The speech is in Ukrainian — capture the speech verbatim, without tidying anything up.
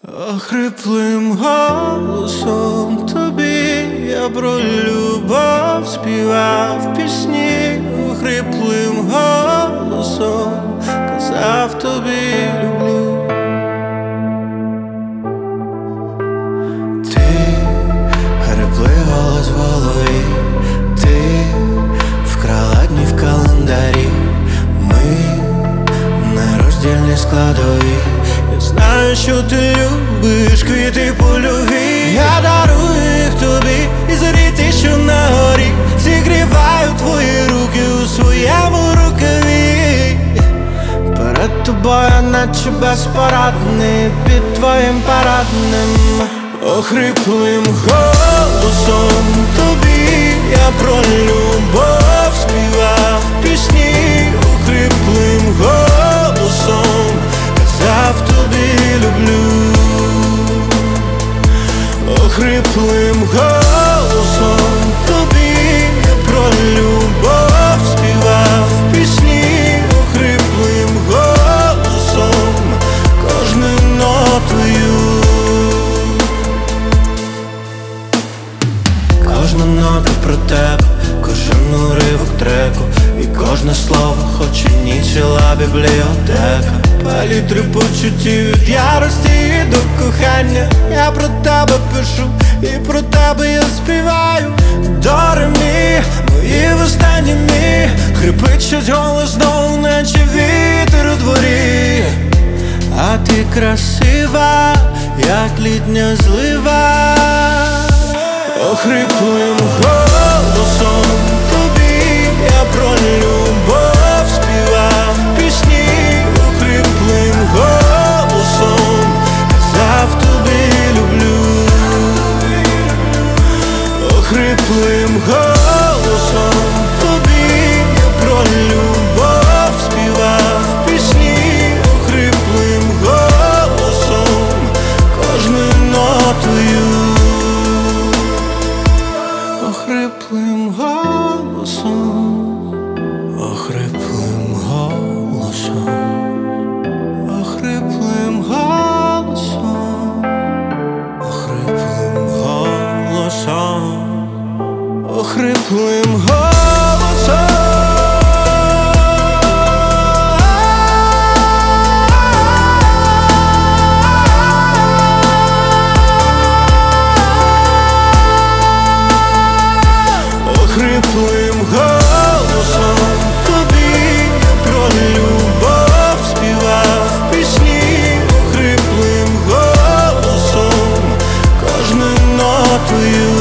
Охриплим голосом тобі я про любов співав пісні, охриплим голосом казав тобі люблю. Ти хриплий голос в голові, ти вкрала дні в календарі, ми нероздільні складові. Я знаю, що ти любиш квіти польові. Я дарую їх тобі і зорі ті, що на горі. Зігріваю твої руки у своєму рукаві. Перед тобою, наче безпорадний, під твоїм парадним охриплим голосом тобі я про любов співав пісні, охриплим голосом казав тобі люблю. Охриплим голосом тобі я про любов співав пісні, охриплим голосом кожною нотою. Кожна нота про тебе, кожен уривок треку, і кожне слово, хоч і ні ціла бібліотека. Палітри почуттів від ярості до кохання. Я про тебе пишу і про тебе я співаю. До ре мі, мої востанні мі, хрипить щось голосно, наче вітер у дворі. А ти красива, як літня злива. Охриплим голосом тобі я про любов співав пісні, охриплим голосом казав тобі люблю. Охриплим голосом тобі я про любов співав пісні, охриплим голосом кожною нотою. Охриплим голосом, охриплим голосом, охриплим голосом, охриплим голосом, охриплим голосом. Охриплим голосом тобі я про любов співав пісні, охриплим голосом кожною нотою.